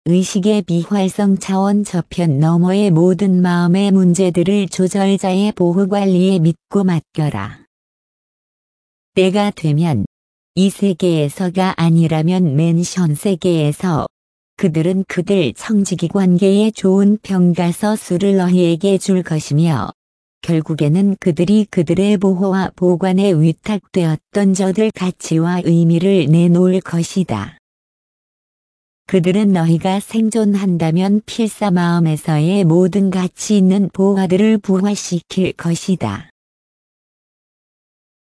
의식의 비활성 차원 저편 너머의 모든 마음의 문제들을 조절자의 보호관리에 믿고 맡겨라. 때가 되면 이 세계에서가 아니라면 맨션 세계에서 그들은 그들 청지기 관계에 좋은 평가서술을 너희에게 줄 것이며 결국에는 그들이 그들의 보호와 보관에 위탁되었던 저들 가치와 의미를 내놓을 것이다. 그들은 너희가 생존한다면 필사 마음에서의 모든 가치 있는 보화들을 부활시킬 것이다.